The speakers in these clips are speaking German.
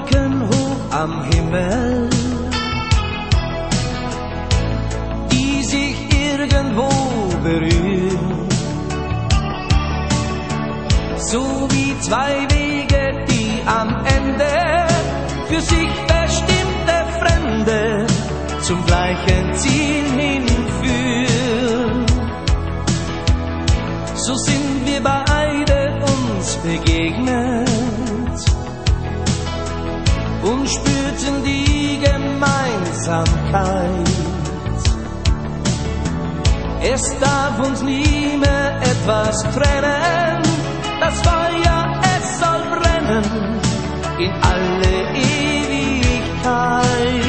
Wolken hoch am Himmel, die sich irgendwo berühren, so wie zwei Wege, die am Ende für sich bestimmte Fremde zum gleichen Ziel hinführen. So sind wir beide uns begegnet und spürten die Gemeinsamkeit. Es darf uns nie mehr etwas trennen, das Feuer, es soll brennen in alle Ewigkeit.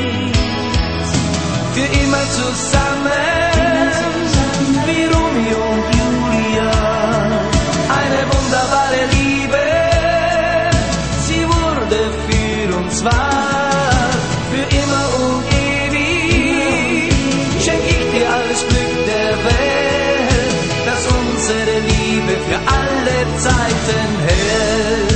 Für immer zusammen, wie Romeo und Julia, eine wunderbare Liebe, sie wurde für uns wahr. Für immer und ewig schenk ich dir alles Glück der Welt, dass unsere Liebe für alle Zeiten hält.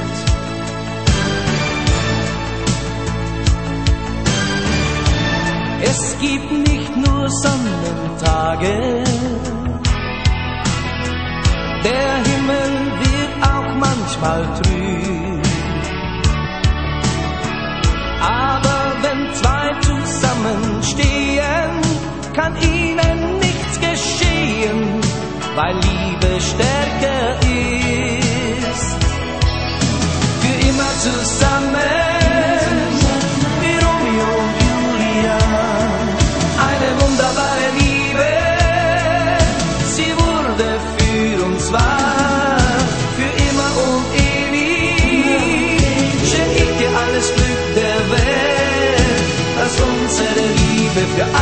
Es gibt nicht nur Sonnentage, der Himmel wird auch manchmal trüb. Aber wenn zwei zusammenstehen, kann ihnen nichts geschehen, weil Liebe stärker ist. Für immer zusammen, wie Romeo und Julia, eine wunderbare Liebe, sie wurde für uns wahr. Für immer und ewig schenk ich dir alles Glück der Welt, dass unsere Liebe für